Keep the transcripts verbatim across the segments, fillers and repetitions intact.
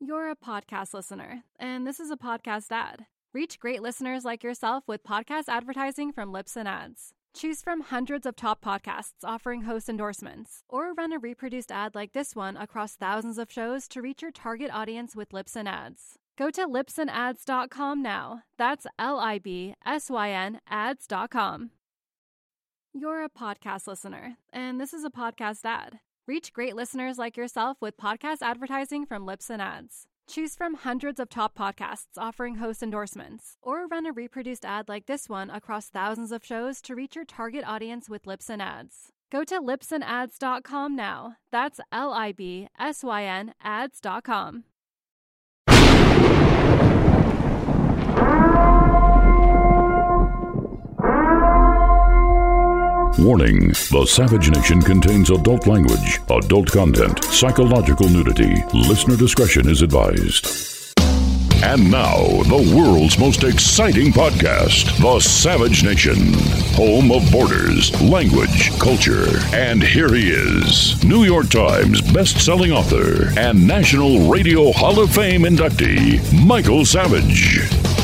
You're a podcast listener, and this is a podcast ad. Reach great listeners like yourself with podcast advertising from Libsyn Ads. Choose from hundreds of top podcasts offering host endorsements, or run a reproduced ad like this one across thousands of shows to reach your target audience with Libsyn Ads. Go to libsyn ads dot com now. That's L I B S Y N ads dot com. You're a podcast listener, and this is a podcast ad. Reach great listeners like yourself with podcast advertising from Libsyn Ads. Choose from hundreds of top podcasts offering host endorsements, or run a reproduced ad like this one across thousands of shows to reach your target audience with Libsyn Ads. Go to libsyn ads dot com now. That's L I B S Y N ads dot com. Warning, the Savage Nation contains adult language, adult content, psychological nudity. Listener discretion is advised. And now, the world's most exciting podcast, The Savage Nation, home of borders, language, culture. And here he is, New York Times best-selling author and National Radio Hall of Fame inductee, Michael Savage.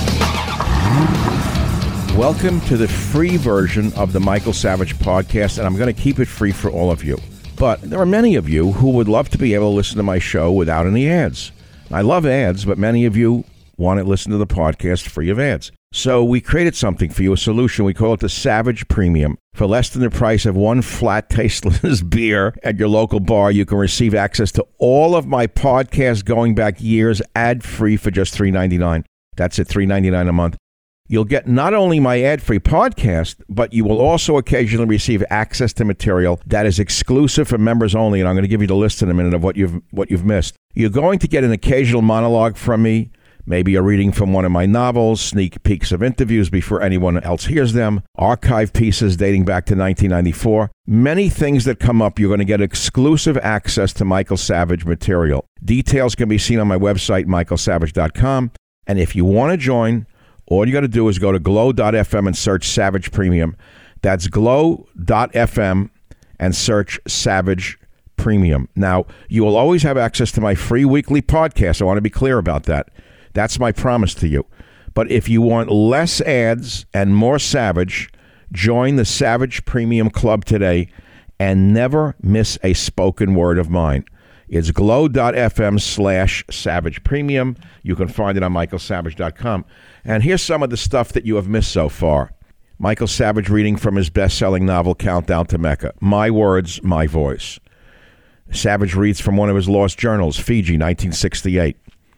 Welcome to the free version of the Michael Savage podcast, and I'm going to keep it free for all of you. But there are many of you who would love to be able to listen to my show without any ads. I love ads, but many of you want to listen to the podcast free of ads. So we created something for you, a solution. We call it the Savage Premium. For less than the price of one flat, tasteless beer at your local bar, you can receive access to all of my podcasts going back years, ad-free for just three dollars and ninety-nine cents. That's at three dollars and ninety-nine cents a month. You'll get not only my ad-free podcast, but you will also occasionally receive access to material that is exclusive for members only, and I'm going to give you the list in a minute of what you've what you've missed. You're going to get an occasional monologue from me, maybe a reading from one of my novels, sneak peeks of interviews before anyone else hears them, archive pieces dating back to nineteen ninety-four. Many things that come up, you're going to get exclusive access to Michael Savage material. Details can be seen on my website, michael savage dot com, and if you want to join, all you got to do is go to glow dot f m and search Savage Premium. That's glow dot f m and search Savage Premium. Now, you will always have access to my free weekly podcast. I want to be clear about that. That's my promise to you. But if you want less ads and more Savage, join the Savage Premium Club today and never miss a spoken word of mine. It's glow dot f m slash Savage Premium. You can find it on michael savage dot com. And here's some of the stuff that you have missed so far. Michael Savage reading from his best-selling novel, Countdown to Mecca. My words, my voice. Savage reads from one of his lost journals, Fiji, nineteen sixty-eight.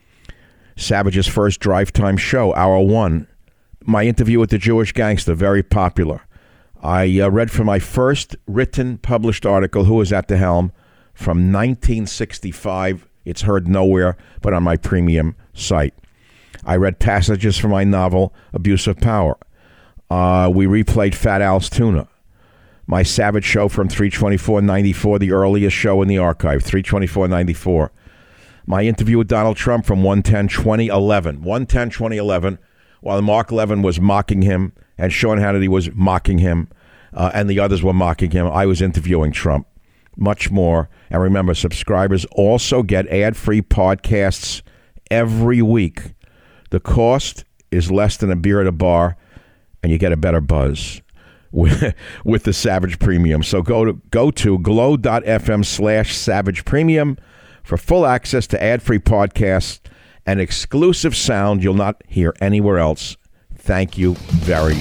Savage's first drive time show, Hour One. My interview with the Jewish gangster, very popular. I uh, read from my first written, published article, Who is at the Helm, from nineteen sixty-five. It's heard nowhere but on my premium site. I read passages from my novel, Abuse of Power. Uh, we replayed Fat Al's Tuna. My Savage show from three twenty-four ninety-four, the earliest show in the archive, three twenty-four ninety-four. My interview with Donald Trump from one ten twenty eleven. one ten twenty eleven, while Mark Levin was mocking him and Sean Hannity was mocking him uh, and the others were mocking him, I was interviewing Trump. Much more. And remember, subscribers also get ad-free podcasts every week. The cost is less than a beer at a bar, and you get a better buzz with, with the Savage Premium. So go to go to glow dot f m slash Savage Premium for full access to ad-free podcasts and exclusive sound you'll not hear anywhere else. Thank you very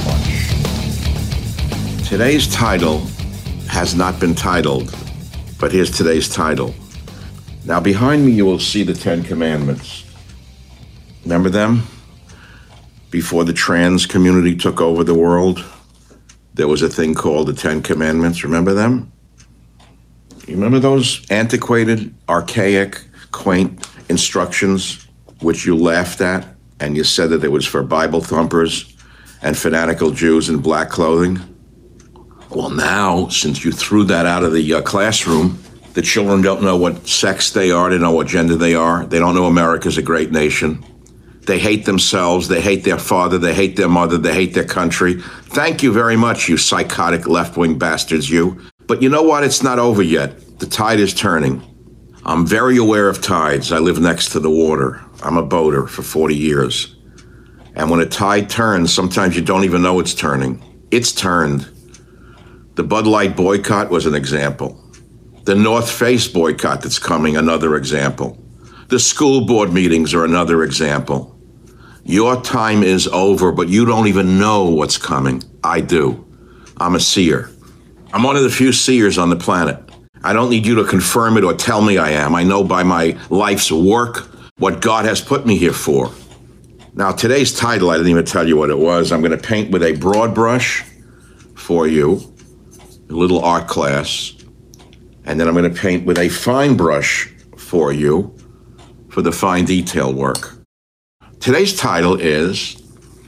much. Today's title has not been titled, but here's today's title. Now, behind me, you will see the Ten Commandments. Remember them? Before the trans community took over the world, there was a thing called the Ten Commandments. Remember them? You remember those antiquated, archaic, quaint instructions which you laughed at and you said that it was for Bible thumpers and fanatical Jews in black clothing? Well, now, since you threw that out of the uh, classroom, the children don't know what sex they are, they don't know what gender they are, they don't know America's a great nation. They hate themselves, they hate their father, they hate their mother, they hate their country. Thank you very much, you psychotic left-wing bastards, you. But you know what? It's not over yet. The tide is turning. I'm very aware of tides. I live next to the water. I'm a boater for forty years. And when a tide turns, sometimes you don't even know it's turning. It's turned. The Bud Light boycott was an example. The North Face boycott that's coming, another example. The school board meetings are another example. Your time is over, but you don't even know what's coming. I do. I'm a seer. I'm one of the few seers on the planet. I don't need you to confirm it or tell me I am. I know by my life's work what God has put me here for. Now, today's title, I didn't even tell you what it was. I'm going to paint with a broad brush for you, a little art class. And then I'm going to paint with a fine brush for you for the fine detail work. Today's title is,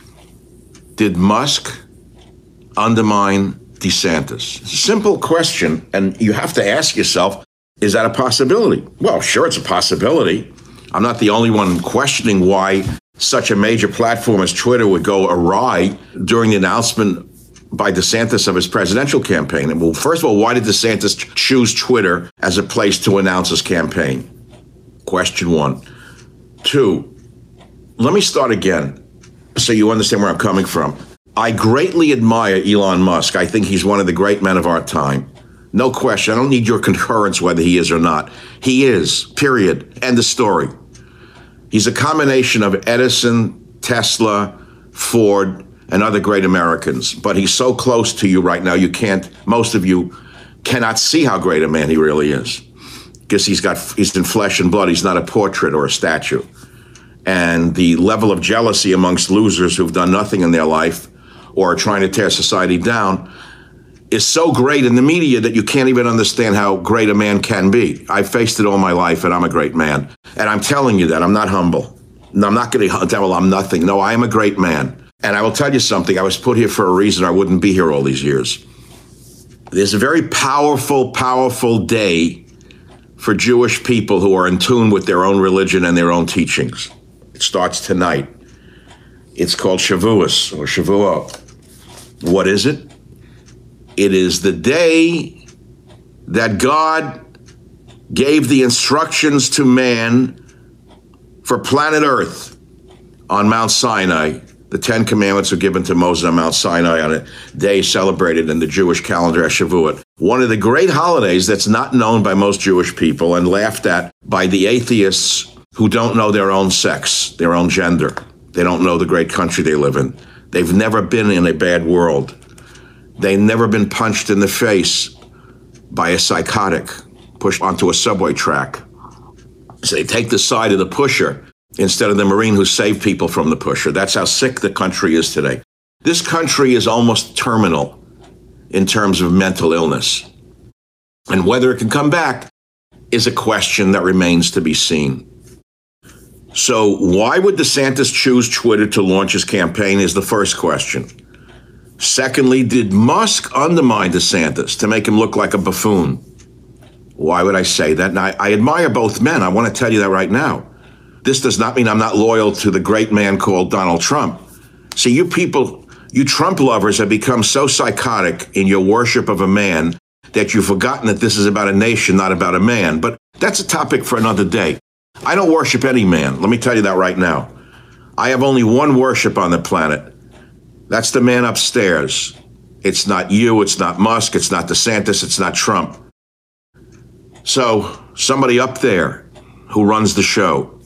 Did Musk Undermine DeSantis? It's a simple question, and you have to ask yourself, is that a possibility? Well, sure, it's a possibility. I'm not the only one questioning why such a major platform as Twitter would go awry during the announcement by DeSantis of his presidential campaign. And well, first of all, why did DeSantis ch- choose Twitter as a place to announce his campaign? Question one. Two, let me start again so you understand where I'm coming from. I greatly admire Elon Musk. I think he's one of the great men of our time. No question. I don't need your concurrence whether he is or not. He is, period. End of story. He's a combination of Edison, Tesla, Ford, and other great Americans. But he's so close to you right now, you can't, most of you cannot see how great a man he really is. Because he's got, he's in flesh and blood. He's not a portrait or a statue. And the level of jealousy amongst losers who've done nothing in their life or are trying to tear society down is so great in the media that you can't even understand how great a man can be. I've faced it all my life, and I'm a great man. And I'm telling you that. I'm not humble. No, I'm not going to tell I'm nothing. No, I am a great man. And I will tell you something. I was put here for a reason. I wouldn't be here all these years. There's a very powerful, powerful day for Jewish people who are in tune with their own religion and their own teachings. It starts tonight. It's called Shavuos, or Shavuot. What is it? It is the day that God gave the instructions to man for planet Earth on Mount Sinai. The Ten Commandments were given to Moses on Mount Sinai on a day celebrated in the Jewish calendar as Shavuot. One of the great holidays that's not known by most Jewish people and laughed at by the atheists who don't know their own sex, their own gender. They don't know the great country they live in. They've never been in a bad world. They've never been punched in the face by a psychotic, pushed onto a subway track. So they take the side of the pusher instead of the Marine who saved people from the pusher. That's how sick the country is today. This country is almost terminal in terms of mental illness. And whether it can come back is a question that remains to be seen. So why would DeSantis choose Twitter to launch his campaign is the first question. Secondly, did Musk undermine DeSantis to make him look like a buffoon? Why would I say that? And I, I admire both men. I want to tell you that right now. This does not mean I'm not loyal to the great man called Donald Trump. See, you people, you Trump lovers have become so psychotic in your worship of a man that you've forgotten that this is about a nation, not about a man. But that's a topic for another day. I don't worship any man. Let me tell you that right now. I have only one worship on the planet. That's the man upstairs. It's not you, it's not Musk, it's not DeSantis, it's not Trump. So, somebody up there who runs the show,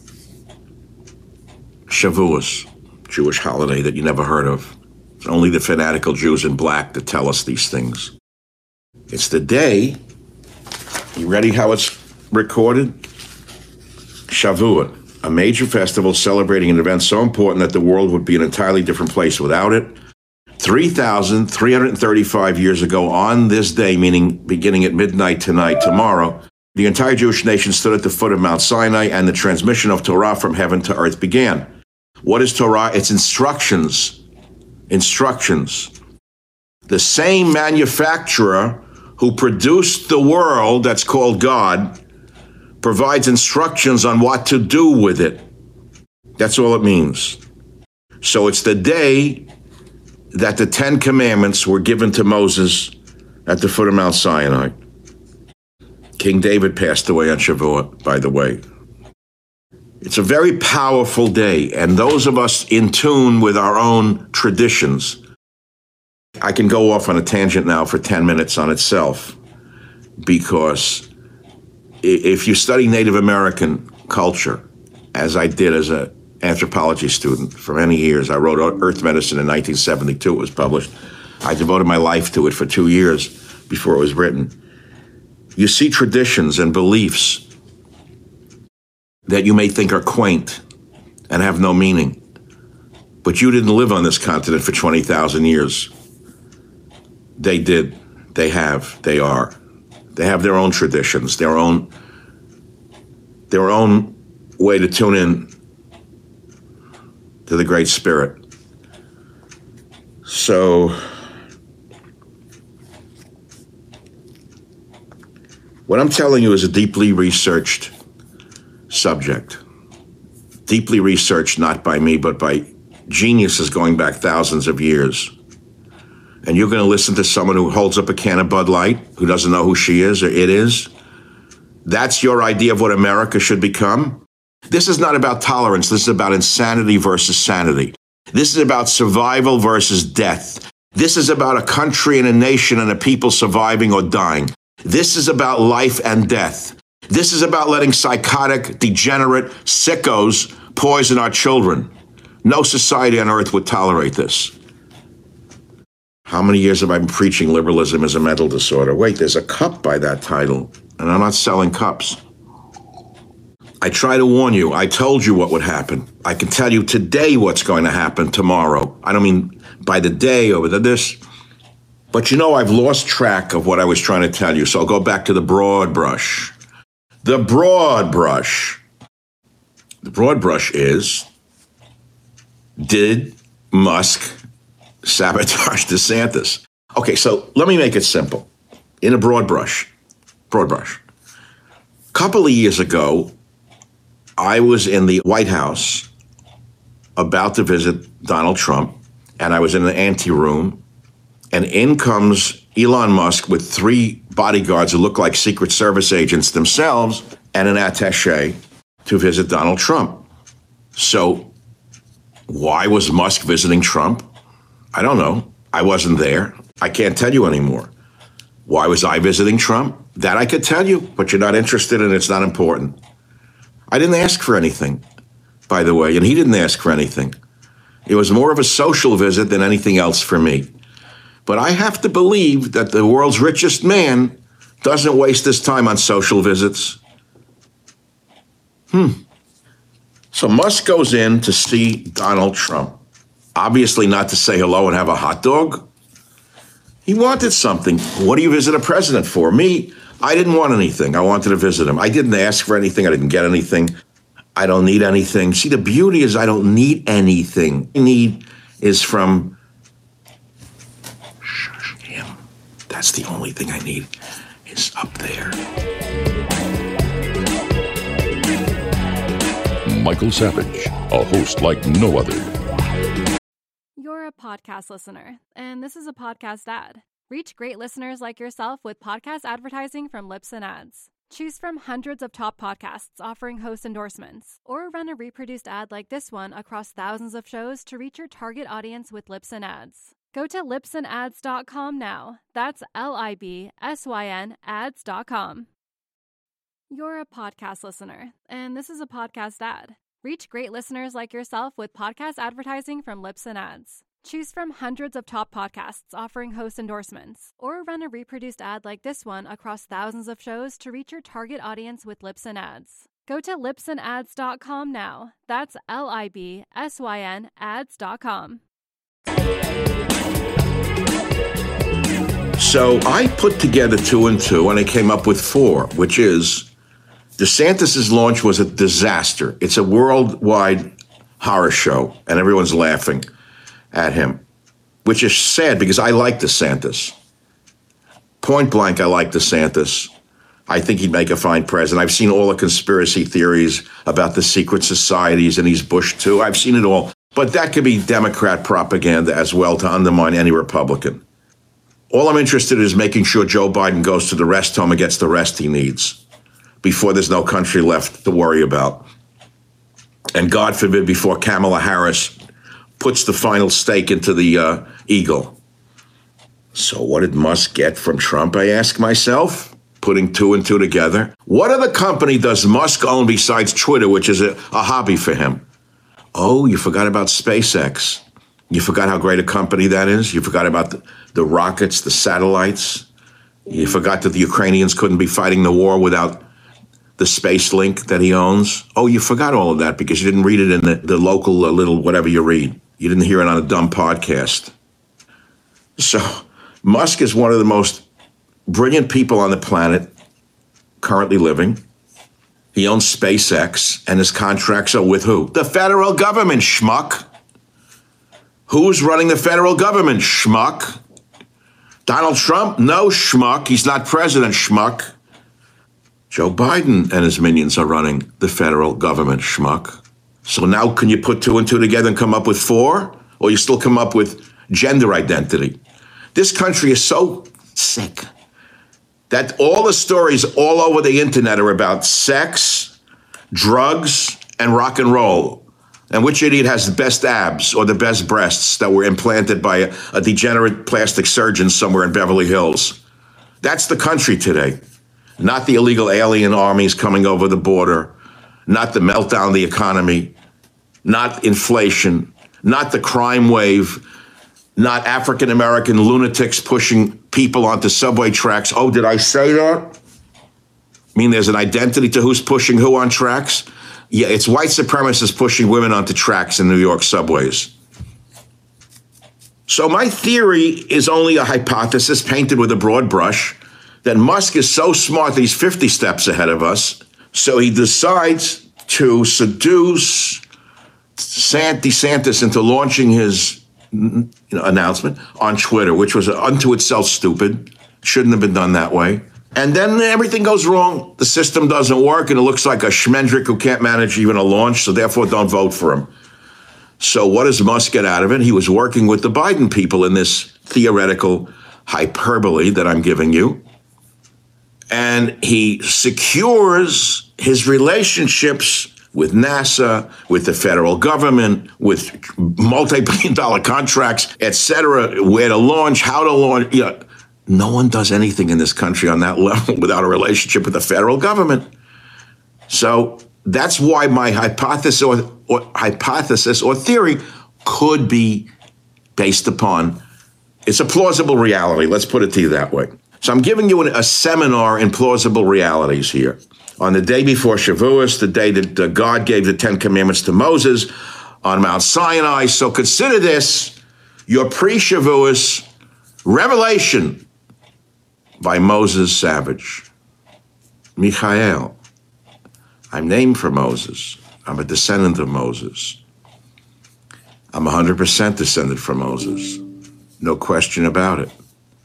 Shavuos, Jewish holiday that you never heard of. It's only the fanatical Jews in black that tell us these things. It's the day, you ready how it's recorded? Shavuot. A major festival celebrating an event so important that the world would be an entirely different place without it. three thousand three hundred thirty-five years ago on this day, meaning beginning at midnight tonight, tomorrow, the entire Jewish nation stood at the foot of Mount Sinai and the transmission of Torah from heaven to earth began. What is Torah? It's instructions. Instructions. The same manufacturer who produced the world that's called God provides instructions on what to do with it. That's all it means. So it's the day that the Ten Commandments were given to Moses at the foot of Mount Sinai. King David passed away on Shavuot, by the way. It's a very powerful day, and those of us in tune with our own traditions, I can go off on a tangent now for ten minutes on itself, because if you study Native American culture, as I did as an anthropology student for many years, I wrote Earth Medicine in nineteen seventy-two, it was published. I devoted my life to it for two years before it was written. You see traditions and beliefs that you may think are quaint and have no meaning, but you didn't live on this continent for twenty thousand years. They did, they have, they are. They have their own traditions, their own, their own way to tune in to the Great Spirit. So, what I'm telling you is a deeply researched subject. Deeply researched, not by me, but by geniuses going back thousands of years. And you're going to listen to someone who holds up a can of Bud Light, who doesn't know who she is or it is? That's your idea of what America should become? This is not about tolerance. This is about insanity versus sanity. This is about survival versus death. This is about a country and a nation and a people surviving or dying. This is about life and death. This is about letting psychotic, degenerate sickos poison our children. No society on earth would tolerate this. How many years have I been preaching liberalism as a mental disorder? Wait, there's a cup by that title, and I'm not selling cups. I try to warn you. I told you what would happen. I can tell you today what's going to happen tomorrow. I don't mean by the day or the this. But you know, I've lost track of what I was trying to tell you, so I'll go back to the broad brush. The broad brush. The broad brush is, did Musk sabotage DeSantis? Okay, so let me make it simple. In a broad brush, broad brush. A couple of years ago, I was in the White House about to visit Donald Trump, and I was in an anteroom, and in comes Elon Musk with three bodyguards who look like Secret Service agents themselves and an attaché to visit Donald Trump. So why was Musk visiting Trump? I don't know. I wasn't there. I can't tell you anymore. Why was I visiting Trump? That I could tell you, but you're not interested and it's not important. I didn't ask for anything, by the way, and he didn't ask for anything. It was more of a social visit than anything else for me. But I have to believe that the world's richest man doesn't waste his time on social visits. Hmm. So Musk goes in to see Donald Trump. Obviously not to say hello and have a hot dog. He wanted something. What do you visit a president for? Me, I didn't want anything. I wanted to visit him. I didn't ask for anything. I didn't get anything. I don't need anything. See, the beauty is I don't need anything. What I need is from him. That's the only thing I need is up there. Michael Savage, a host like no other. You're a podcast listener, and this is a podcast ad. Reach great listeners like yourself with podcast advertising from Libsyn Ads. Choose from hundreds of top podcasts offering host endorsements, or run a reproduced ad like this one across thousands of shows to reach your target audience with Libsyn Ads. Go to libsyn ads dot com now. That's L I B S Y N ads dot com. You're a podcast listener, and this is a podcast ad. Reach great listeners like yourself with podcast advertising from Libsyn Ads. Choose from hundreds of top podcasts offering host endorsements, or run a reproduced ad like this one across thousands of shows to reach your target audience with Libsyn Ads. Go to libsyn ads dot com now. That's L I B S Y N ads dot com. So I put together two and two, and I came up with four, which is DeSantis' launch was a disaster. It's a worldwide horror show, and everyone's laughing at him, which is sad because I like DeSantis. Point blank, I like DeSantis. I think he'd make a fine president. I've seen all the conspiracy theories about the secret societies, and he's Bush too. I've seen it all. But that could be Democrat propaganda as well to undermine any Republican. All I'm interested in is making sure Joe Biden goes to the rest home and gets the rest he needs before there's no country left to worry about. And God forbid, before Kamala Harris puts the final stake into the uh, eagle. So what did Musk get from Trump, I ask myself, putting two and two together? What other company does Musk own besides Twitter, which is a, a hobby for him? Oh, you forgot about SpaceX. You forgot how great a company that is. You forgot about the, the rockets, the satellites. You forgot that the Ukrainians couldn't be fighting the war without the space link that he owns. Oh, you forgot all of that because you didn't read it in the, the local uh, little whatever you read. You didn't hear it on a dumb podcast. So Musk is one of the most brilliant people on the planet currently living. He owns SpaceX, and his contracts are with who? The federal government, schmuck. Who's running the federal government, schmuck? Donald Trump? No, schmuck. He's not president, schmuck. Joe Biden and his minions are running the federal government, schmuck. So now can you put two and two together and come up with four? Or you still come up with gender identity? This country is so sick that all the stories all over the internet are about sex, drugs, and rock and roll. And which idiot has the best abs or the best breasts that were implanted by a, a degenerate plastic surgeon somewhere in Beverly Hills? That's the country today. Not the illegal alien armies coming over the border, not the meltdown of the economy, not inflation, not the crime wave, not African-American lunatics pushing people onto subway tracks. Oh, did I say that? I mean, there's an identity to who's pushing who on tracks? Yeah, it's white supremacists pushing women onto tracks in New York subways. So my theory is only a hypothesis painted with a broad brush that Musk is so smart that he's fifty steps ahead of us. So he decides to seduce DeSantis into launching his you know, announcement on Twitter, which was unto itself stupid. Shouldn't have been done that way. And then everything goes wrong. The system doesn't work, and it looks like a schmendrick who can't manage even a launch, so therefore don't vote for him. So what does Musk get out of it? He was working with the Biden people in this theoretical hyperbole that I'm giving you. And he secures his relationships with NASA, with the federal government, with multi-billion dollar contracts, et cetera, where to launch, how to launch. You know, no one does anything in this country on that level without a relationship with the federal government. So that's why my hypothesis or, or hypothesis or theory could be based upon, it's a plausible reality. Let's put it to you that way. So I'm giving you a seminar in plausible realities here. On the day before Shavuos, the day that uh, God gave the Ten Commandments to Moses on Mount Sinai. So consider this your pre-Shavuos revelation by Moses Savage. Michael, I'm named for Moses. I'm a descendant of Moses. I'm one hundred percent descended from Moses. No question about it.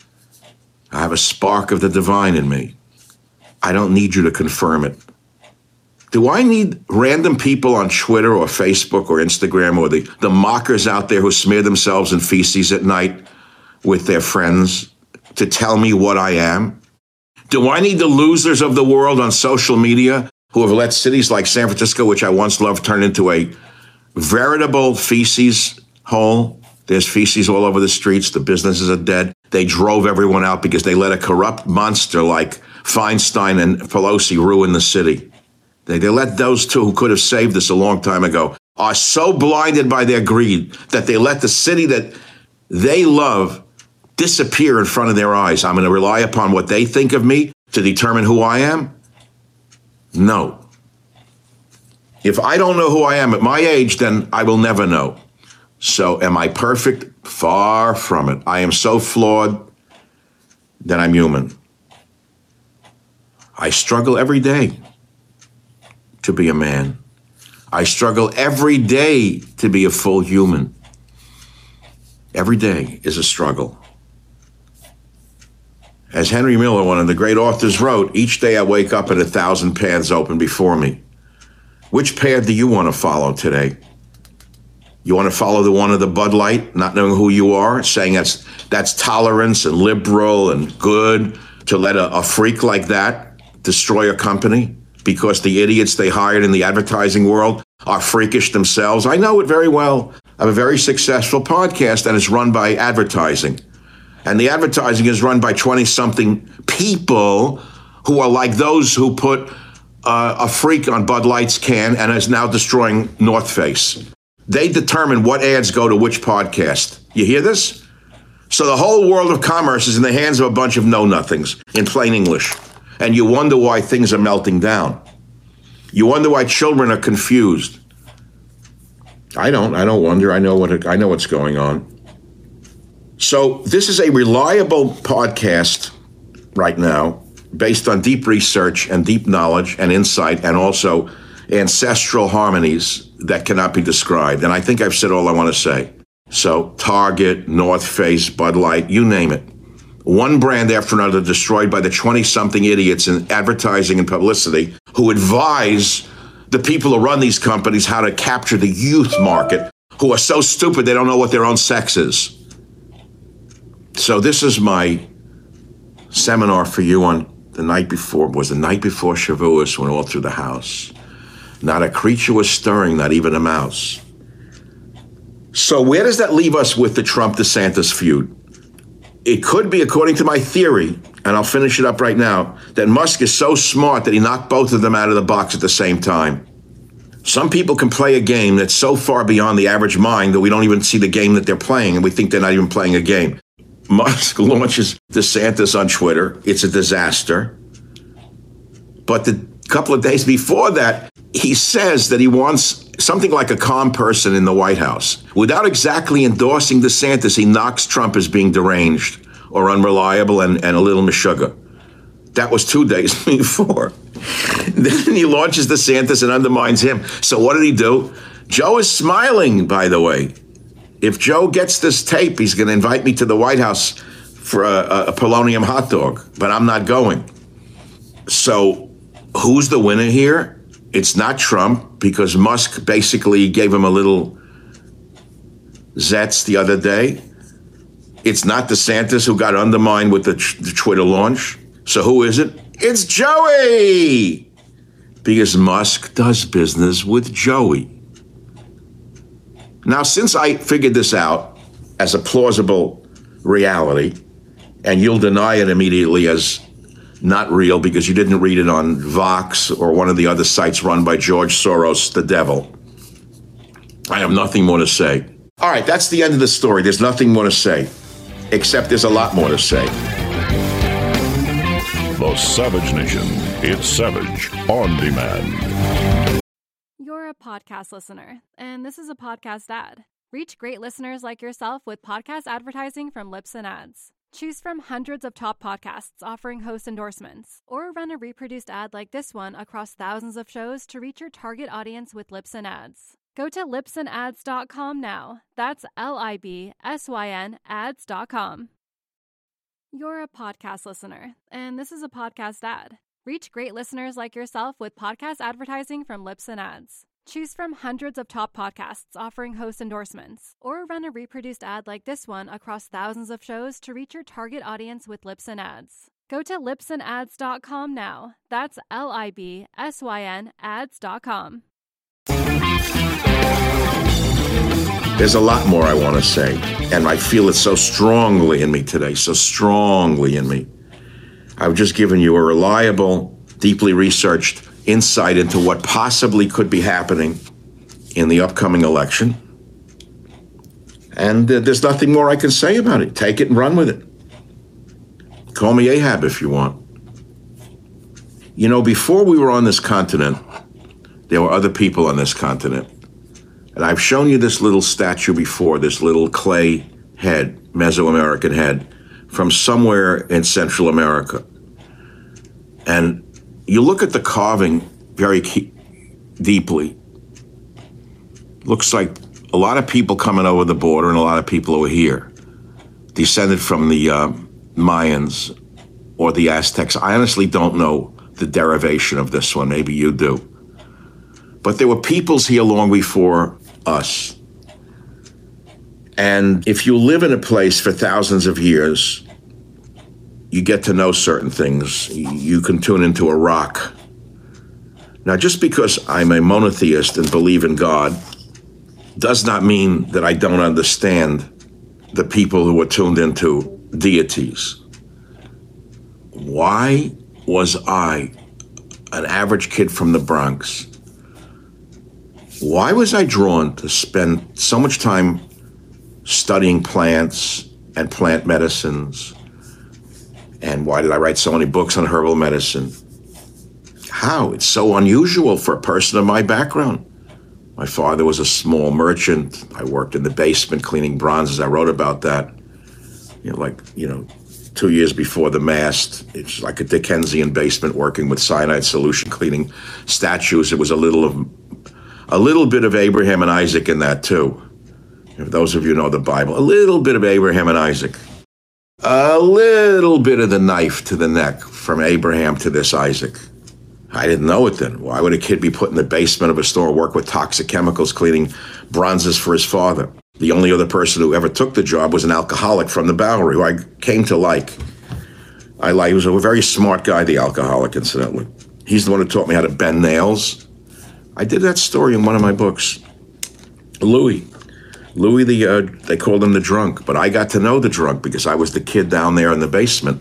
I have a spark of the divine in me. I don't need you to confirm it. Do I need random people on Twitter or Facebook or Instagram or the, the mockers out there who smear themselves in feces at night with their friends to tell me what I am? Do I need the losers of the world on social media who have let cities like San Francisco, which I once loved, turn into a veritable feces hole? There's feces all over the streets. The businesses are dead. They drove everyone out because they let a corrupt monster like Feinstein and Pelosi ruin the city. They, they let those two who could have saved us a long time ago are so blinded by their greed that they let the city that they love disappear in front of their eyes. I'm going to rely upon what they think of me to determine who I am? No. If I don't know who I am at my age, then I will never know. So am I perfect? Far from it. I am so flawed that I'm human. I struggle every day to be a man. I struggle every day to be a full human. Every day is a struggle. As Henry Miller, one of the great authors, wrote, each day I wake up and a thousand paths open before me. Which path do you want to follow today? You want to follow the one of the Bud Light, not knowing who you are, saying that's that's tolerance and liberal and good to let a, a freak like that destroy a company because the idiots they hired in the advertising world are freakish themselves. I know it very well. I have a very successful podcast and it's run by advertising. And the advertising is run by twenty-something people who are like those who put uh, a freak on Bud Light's can and is now destroying North Face. They determine what ads go to which podcast. You hear this? So the whole world of commerce is in the hands of a bunch of know-nothings, in plain English. And you wonder why things are melting down. You wonder why children are confused. I don't. I don't wonder. I know what it, I know what's going on. So this is a reliable podcast right now, based on deep research and deep knowledge and insight and also ancestral harmonies that cannot be described. And I think I've said all I want to say. So Target, North Face, Bud Light, you name it. One brand after another destroyed by the twenty-something idiots in advertising and publicity who advise the people who run these companies how to capture the youth market, who are so stupid they don't know what their own sex is. So this is my seminar for you on the night before, was the night before Shavuos, went all through the house. Not a creature was stirring, not even a mouse. So where does that leave us with the Trump-DeSantis feud? It could be, according to my theory, and I'll finish it up right now, that Musk is so smart that he knocked both of them out of the box at the same time. Some people can play a game that's so far beyond the average mind that we don't even see the game that they're playing, and we think they're not even playing a game. Musk launches DeSantis on Twitter. It's a disaster. But the couple of days before that, he says that he wants something like a calm person in the White House. Without exactly endorsing DeSantis, he knocks Trump as being deranged or unreliable and, and a little meshuggah. That was two days before. Then he launches DeSantis and undermines him. So what did he do? Joe is smiling, by the way. If Joe gets this tape, he's going to invite me to the White House for a, a polonium hot dog, but I'm not going. So who's the winner here? It's not Trump, because Musk basically gave him a little zets the other day. It's not DeSantis, who got undermined with the, the Twitter launch. So who is it? It's Joey! Because Musk does business with Joey. Now, since I figured this out as a plausible reality, and you'll deny it immediately as not real because you didn't read it on Vox or one of the other sites run by George Soros, the devil, I have nothing more to say. All right, that's the end of the story. There's nothing more to say, except there's a lot more to say. The Savage Nation. It's Savage on Demand. You're a podcast listener, and this is a podcast ad. Reach great listeners like yourself with podcast advertising from Libsyn Ads. Choose from hundreds of top podcasts offering host endorsements, or run a reproduced ad like this one across thousands of shows to reach your target audience with Libsyn Ads. Go to libsyn ads dot com now. That's L I B S Y N ads dot com. You're a podcast listener, and this is a podcast ad. Reach great listeners like yourself with podcast advertising from Libsyn Ads. Choose from hundreds of top podcasts offering host endorsements, or run a reproduced ad like this one across thousands of shows to reach your target audience with Libsyn Ads. Go to libsyn ads dot com now. That's L I B S Y N ads dot com. There's a lot more I want to say, and I feel it so strongly in me today, so strongly in me. I've just given you a reliable, deeply researched insight into what possibly could be happening in the upcoming election. And uh, there's nothing more I can say about it. Take it and run with it. Call me Ahab if you want. You know, before we were on this continent, there were other people on this continent. And I've shown you this little statue before, this little clay head, Mesoamerican head, from somewhere in Central America. And you look at the carving very key, deeply. Looks like a lot of people coming over the border and a lot of people over here, descended from the uh, Mayans or the Aztecs. I honestly don't know the derivation of this one. Maybe you do. But there were peoples here long before us. And if you live in a place for thousands of years, you get to know certain things. You can tune into a rock. Now, just because I'm a monotheist and believe in God does not mean that I don't understand the people who are tuned into deities. Why was I, an average kid from the Bronx, why was I drawn to spend so much time studying plants and plant medicines? And why did I write so many books on herbal medicine? How? It's so unusual for a person of my background. My father was a small merchant. I worked in the basement cleaning bronzes. I wrote about that. You know, like, you know, two years before the mast. It's like a Dickensian basement working with cyanide solution, cleaning statues. It was a little of, a little bit of Abraham and Isaac in that too. If those of you know the Bible, a little bit of Abraham and Isaac. A little bit of the knife to the neck from Abraham to this Isaac. I didn't know it then. Why would a kid be put in the basement of a store, work with toxic chemicals, cleaning bronzes for his father? The only other person who ever took the job was an alcoholic from the Bowery, who I came to like. I like. He was a very smart guy, the alcoholic, incidentally. He's the one who taught me how to bend nails. I did that story in one of my books. Louis. Louis, the uh, they called him the drunk, but I got to know the drunk because I was the kid down there in the basement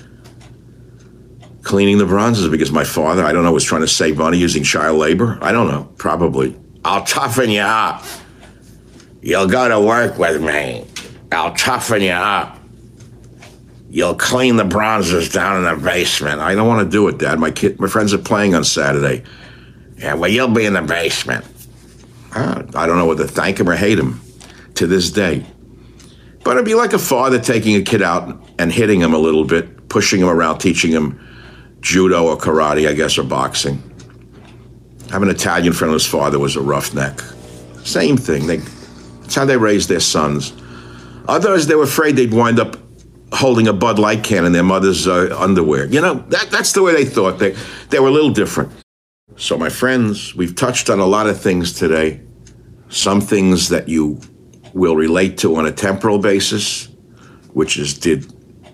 cleaning the bronzes because my father, I don't know, was trying to save money using child labor. I don't know, probably. I'll toughen you up. You'll go to work with me. I'll toughen you up. You'll clean the bronzes down in the basement. I don't want to do it, Dad. My kid, my friends are playing on Saturday. Yeah, well, you'll be in the basement. I don't know whether to thank him or hate him to this day. But it'd be like a father taking a kid out and hitting him a little bit, pushing him around, teaching him judo or karate, I guess, or boxing. I have an Italian friend whose father was a roughneck. Same thing. They, that's how they raised their sons. Others, they were afraid they'd wind up holding a Bud Light can in their mother's uh, underwear. You know, that, that's the way they thought. They, they were a little different. So, my friends, we've touched on a lot of things today. Some things that you will relate to on a temporal basis, which is, did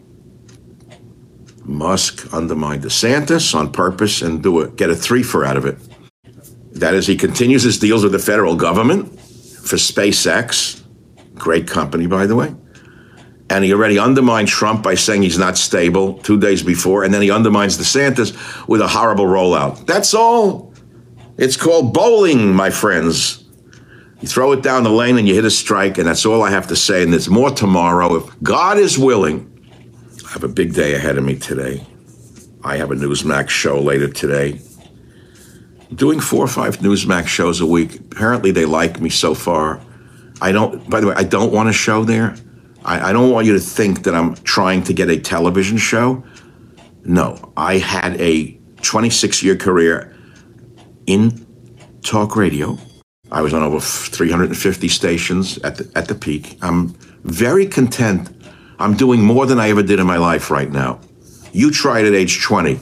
Musk undermine DeSantis on purpose and do it, get a three-fer out of it? That is, he continues his deals with the federal government for SpaceX, great company, by the way. And he already undermined Trump by saying he's not stable two days before, and then he undermines DeSantis with a horrible rollout. That's all. It's called bowling, my friends. You throw it down the lane and you hit a strike, and that's all I have to say. And there's more tomorrow. If God is willing, I have a big day ahead of me today. I have a Newsmax show later today. I'm doing four or five Newsmax shows a week. Apparently they like me so far. I don't, by the way, I don't want a show there. I, I don't want you to think that I'm trying to get a television show. No, I had a twenty-six year career in talk radio. I was on over three hundred fifty stations at the, at the peak. I'm very content. I'm doing more than I ever did in my life right now. You tried at age twenty.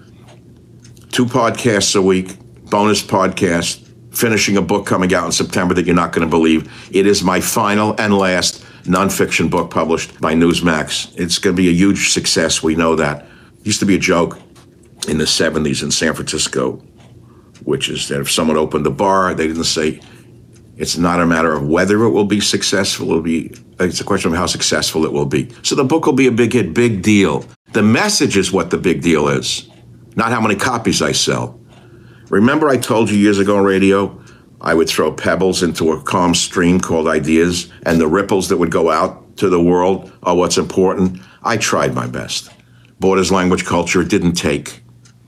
Two podcasts a week, bonus podcast, finishing a book coming out in September that you're not going to believe. It is my final and last nonfiction book published by Newsmax. It's going to be a huge success. We know that. It used to be a joke in the seventies in San Francisco, which is that if someone opened a bar, they didn't say, it's not a matter of whether it will be successful, it'll be, it's a question of how successful it will be. So the book will be a big hit, big deal. The message is what the big deal is, not how many copies I sell. Remember I told you years ago on radio, I would throw pebbles into a calm stream called ideas, and the ripples that would go out to the world are what's important. I tried my best. Borders, language, culture, it didn't take.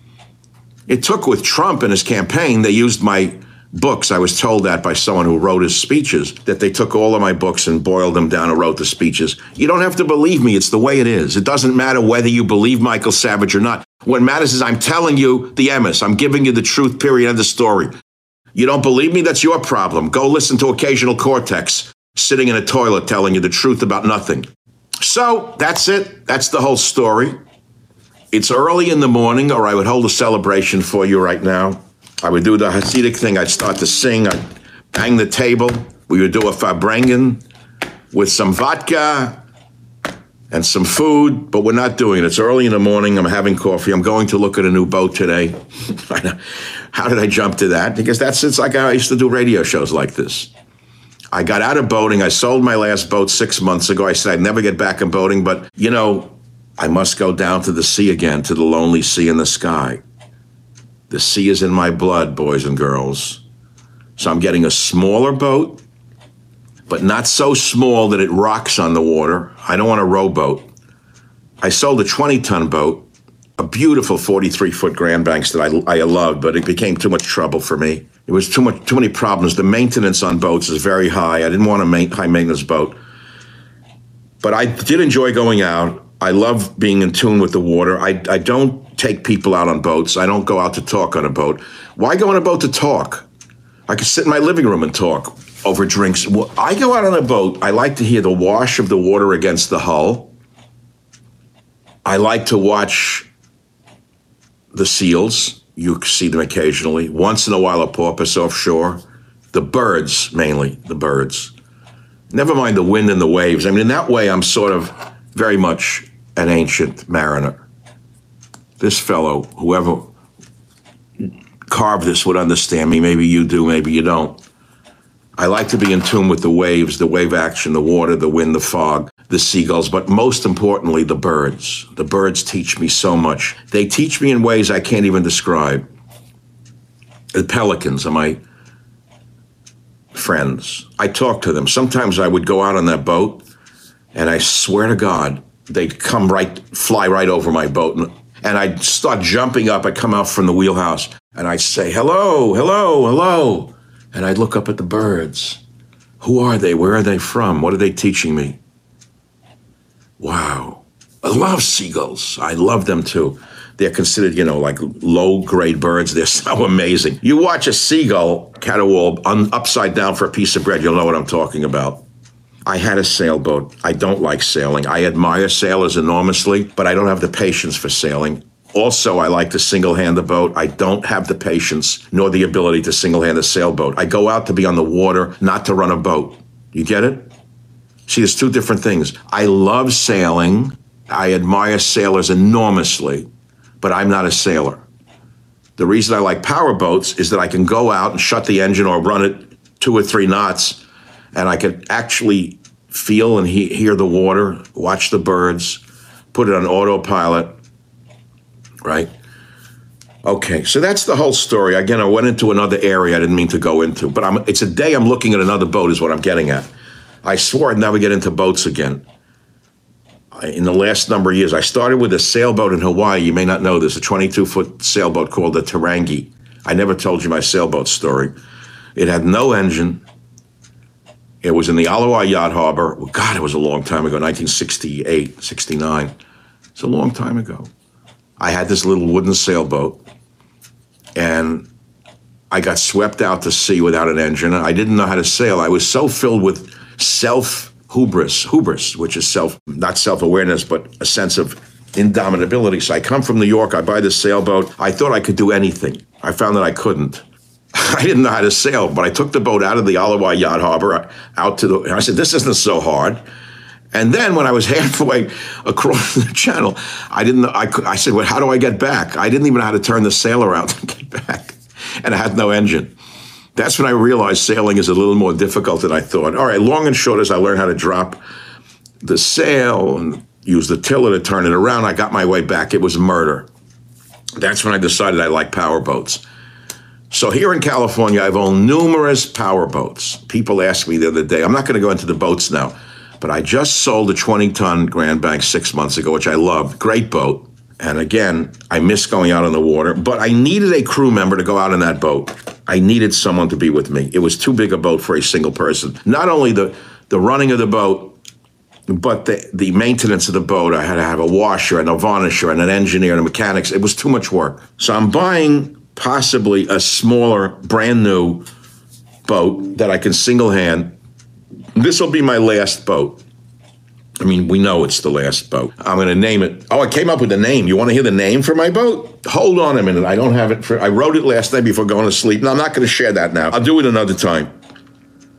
It took with Trump and his campaign. They used my books. I was told that by someone who wrote his speeches, that they took all of my books and boiled them down and wrote the speeches. You don't have to believe me. It's the way it is. It doesn't matter whether you believe Michael Savage or not. What matters is I'm telling you the M S. I'm giving you the truth, period, end of story. You don't believe me? That's your problem. Go listen to Occasional Cortex, sitting in a toilet telling you the truth about nothing. So that's it. That's the whole story. It's early in the morning, or I would hold a celebration for you right now. I would do the Hasidic thing. I'd start to sing. I'd bang the table. We would do a Farbrengen. with some vodka and some food, but we're not doing it. It's early in the morning. I'm having coffee. I'm going to look at a new boat today. How did I jump to that? Because that's it's like I used to do radio shows like this. I got out of boating. I sold my last boat six months ago. I said I'd never get back in boating, but, you know, I must go down to the sea again, to the lonely sea in the sky. The sea is in my blood, boys and girls. So I'm getting a smaller boat, but not so small that it rocks on the water. I don't want a rowboat. I sold a twenty-ton boat, a beautiful forty-three foot Grand Banks that I, I loved, but it became too much trouble for me. It was too much, too many problems. The maintenance on boats is very high. I didn't want a ma- high maintenance boat. But I did enjoy going out. I love being in tune with the water. I, I don't take people out on boats. I don't go out to talk on a boat. Why go on a boat to talk? I could sit in my living room and talk over drinks. Well, I go out on a boat. I like to hear the wash of the water against the hull. I like to watch the seals. You see them occasionally. Once in a while, a porpoise offshore. The birds, mainly, the birds. Never mind the wind and the waves. I mean, in that way, I'm sort of very much an ancient mariner. This fellow, whoever carved this, would understand me. Maybe you do, maybe you don't. I like to be in tune with the waves, the wave action, the water, the wind, the fog, the seagulls, but most importantly, the birds. The birds teach me so much. They teach me in ways I can't even describe. The pelicans are my friends. I talk to them. Sometimes I would go out on that boat, and I swear to God, they'd come right, fly right over my boat, and, and I'd start jumping up. I'd come out from the wheelhouse, and I'd say, hello, hello, hello. And I'd look up at the birds. Who are they? Where are they from? What are they teaching me? Wow. I love seagulls. I love them too. They're considered, you know, like low-grade birds. They're so amazing. You watch a seagull caterwaul un- upside down for a piece of bread, you'll know what I'm talking about. I had a sailboat. I don't like sailing. I admire sailors enormously, but I don't have the patience for sailing. Also, I like to single-hand a boat. I don't have the patience nor the ability to single-hand a sailboat. I go out to be on the water, not to run a boat. You get it? See, there's two different things. I love sailing. I admire sailors enormously, but I'm not a sailor. The reason I like power boats is that I can go out and shut the engine or run it two or three knots, and I can actually feel and he- hear the water, watch the birds, put it on autopilot. Right? Okay, so that's the whole story. Again, I went into another area I didn't mean to go into, but I'm, it's a day I'm looking at another boat is what I'm getting at. I swore I'd never get into boats again. I, in the last number of years, I started with a sailboat in Hawaii. You may not know this, a twenty-two foot sailboat called the Tarangi. I never told you my sailboat story. It had no engine. It was in the Ala Wai Yacht Harbor. Well, God, it was a long time ago, nineteen sixty-eight, sixty-nine. It's a long time ago. I had this little wooden sailboat, and I got swept out to sea without an engine. I didn't know how to sail. I was so filled with self-hubris, hubris, which is self, not self-awareness, but a sense of indomitability. So I come from New York, I buy this sailboat. I thought I could do anything. I found that I couldn't. I didn't know how to sail, but I took the boat out of the Ala Wai Yacht Harbor, out to the, and I said, this isn't so hard. And then when I was halfway across the channel, I didn't know, I, could, I said, well, how do I get back? I didn't even know how to turn the sail around to get back. And I had no engine. That's when I realized sailing is a little more difficult than I thought. All right, long and short, as I learned how to drop the sail and use the tiller to turn it around, I got my way back. It was murder. That's when I decided I like power boats. So here in California, I've owned numerous power boats. People asked me the other day, I'm not going to go into the boats now, but I just sold a twenty ton Grand Banks six months ago, which I loved. Great boat. And again, I miss going out on the water, but I needed a crew member to go out in that boat. I needed someone to be with me. It was too big a boat for a single person. Not only the, the running of the boat, but the, the maintenance of the boat. I had to have a washer and a varnisher and an engineer and a mechanics. It was too much work. So I'm buying possibly a smaller, brand new boat that I can single hand. This will be my last boat. I mean, we know it's the last boat. I'm going to name it. Oh, I came up with a name. You want to hear the name for my boat? Hold on a minute. I don't have it. For, I wrote it last night before going to sleep. No, I'm not going to share that now. I'll do it another time.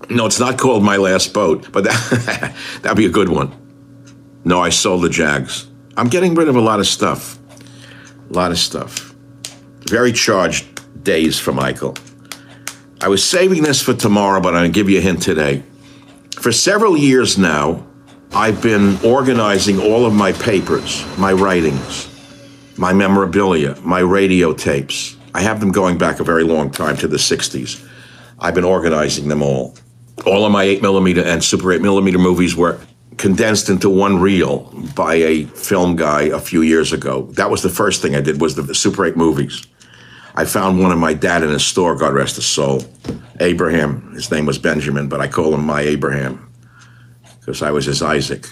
No, it's not called My Last Boat, but that, that'd be a good one. No, I sold the Jags. I'm getting rid of a lot of stuff. A lot of stuff. Very charged days for Michael. I was saving this for tomorrow, but I'm going to give you a hint today. For several years now, I've been organizing all of my papers, my writings, my memorabilia, my radio tapes. I have them going back a very long time to the sixties. I've been organizing them all. All of my eight millimeter and Super eight millimeter movies were condensed into one reel by a film guy a few years ago. That was the first thing I did, was the Super eight movies. I found one of my dad in his store, God rest his soul. Abraham, his name was Benjamin, but I call him my Abraham because I was his Isaac.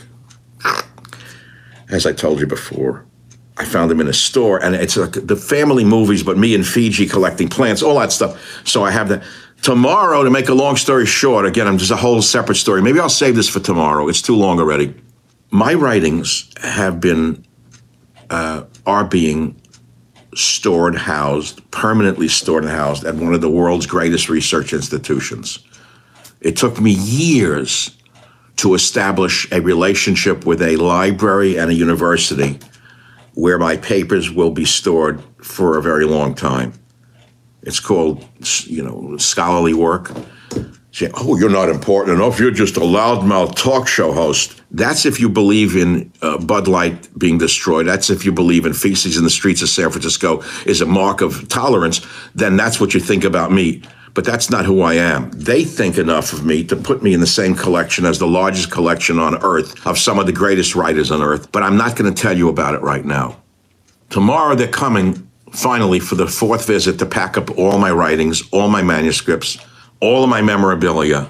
As I told you before, I found him in a store, and it's like the family movies, but me in Fiji collecting plants, all that stuff. So I have that. Tomorrow, to make a long story short, again, I'm just a whole separate story. Maybe I'll save this for tomorrow. It's too long already. My writings have been, uh, are being stored, housed, permanently stored and housed at one of the world's greatest research institutions. It took me years to establish a relationship with a library and a university where my papers will be stored for a very long time. It's called, you know, scholarly work. Say, oh, you're not important enough. You're just a loudmouth talk show host. That's if you believe in uh, Bud Light being destroyed. That's if you believe in feces in the streets of San Francisco is a mark of tolerance. Then that's what you think about me. But that's not who I am. They think enough of me to put me in the same collection as the largest collection on earth of some of the greatest writers on earth. But I'm not going to tell you about it right now. Tomorrow they're coming, finally, for the fourth visit to pack up all my writings, all my manuscripts, all of my memorabilia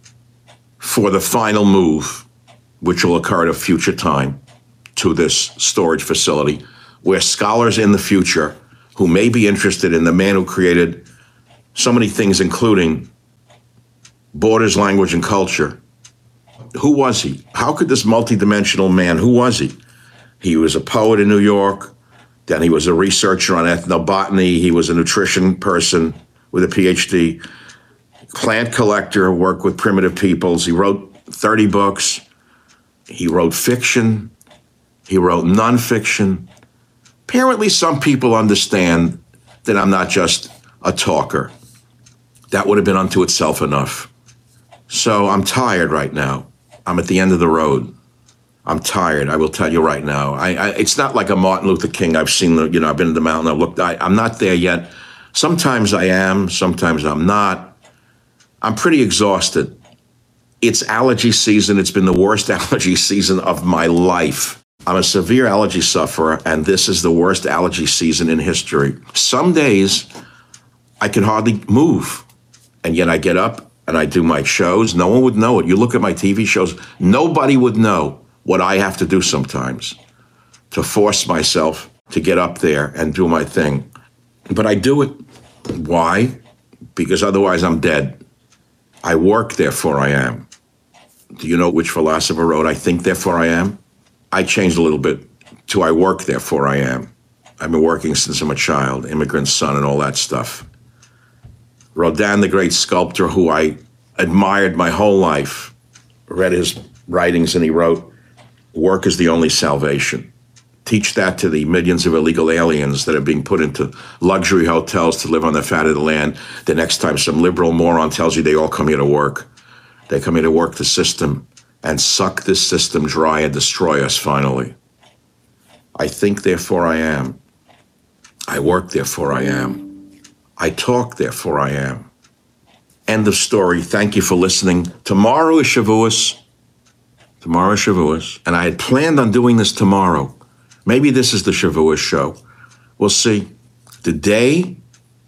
for the final move, which will occur at a future time, to this storage facility where scholars in the future who may be interested in the man who created so many things, including Borders, Language, and Culture. Who was he? How could this multidimensional man, who was he? He was a poet in New York. Then he was a researcher on ethnobotany. He was a nutrition person with a P H D. Plant collector, worked with primitive peoples. He wrote thirty books. He wrote fiction. He wrote nonfiction. Apparently, some people understand that I'm not just a talker. That would have been unto itself enough. So I'm tired right now. I'm at the end of the road. I'm tired. I will tell you right now. I, I, it's not like a Martin Luther King. I've seen the, you know, I've been in the mountain. I've looked. I, I'm not there yet. Sometimes I am. Sometimes I'm not. I'm pretty exhausted. It's allergy season. It's been the worst allergy season of my life. I'm a severe allergy sufferer, and this is the worst allergy season in history. Some days I can hardly move, and yet I get up and I do my shows. No one would know it. You look at my T V shows, nobody would know what I have to do sometimes to force myself to get up there and do my thing. But I do it. Why? Because otherwise I'm dead. I work, therefore I am. Do you know which philosopher wrote, I think, therefore I am? I changed a little bit to I work, therefore I am. I've been working since I'm a child, immigrant son and all that stuff. Rodin, the great sculptor who I admired my whole life, read his writings and he wrote, work is the only salvation. Teach that to the millions of illegal aliens that are being put into luxury hotels to live on the fat of the land. The next time some liberal moron tells you they all come here to work, they come here to work the system and suck this system dry and destroy us finally. I think, therefore I am. I work, therefore I am. I talk, therefore I am. End of story. Thank you for listening. Tomorrow is Shavuos. Tomorrow is Shavuos. And I had planned on doing this tomorrow. Maybe this is the Shavuos show. We'll see. The day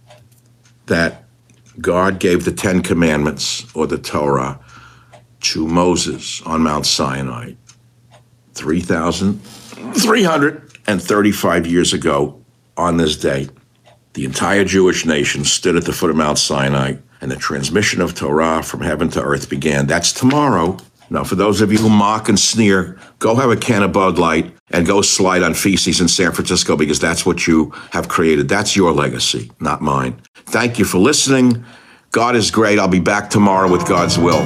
that God gave the Ten Commandments, or the Torah, to Moses on Mount Sinai, three thousand three hundred thirty-five years ago on this day, the entire Jewish nation stood at the foot of Mount Sinai, and the transmission of Torah from heaven to earth began. That's tomorrow. Now, for those of you who mock and sneer, go have a can of Bud Light and go slide on feces in San Francisco, because that's what you have created. That's your legacy, not mine. Thank you for listening. God is great. I'll be back tomorrow with God's will.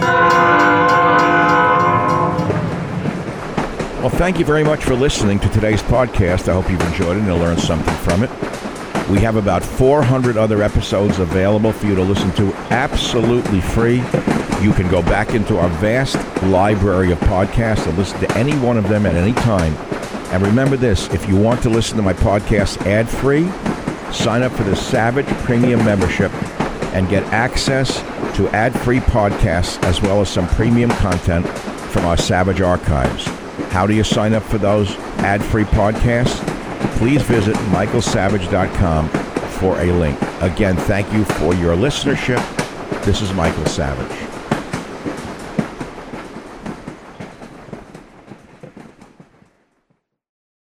Well, thank you very much for listening to today's podcast. I hope you've enjoyed it and you'll learn something from it. We have about four hundred other episodes available for you to listen to absolutely free. You can go back into our vast library of podcasts and listen to any one of them at any time. And remember this, if you want to listen to my podcast ad-free, sign up for the Savage Premium membership and get access to ad-free podcasts as well as some premium content from our Savage archives. How do you sign up for those ad-free podcasts? Please visit michael savage dot com for a link. Again, thank you for your listenership. This is Michael Savage.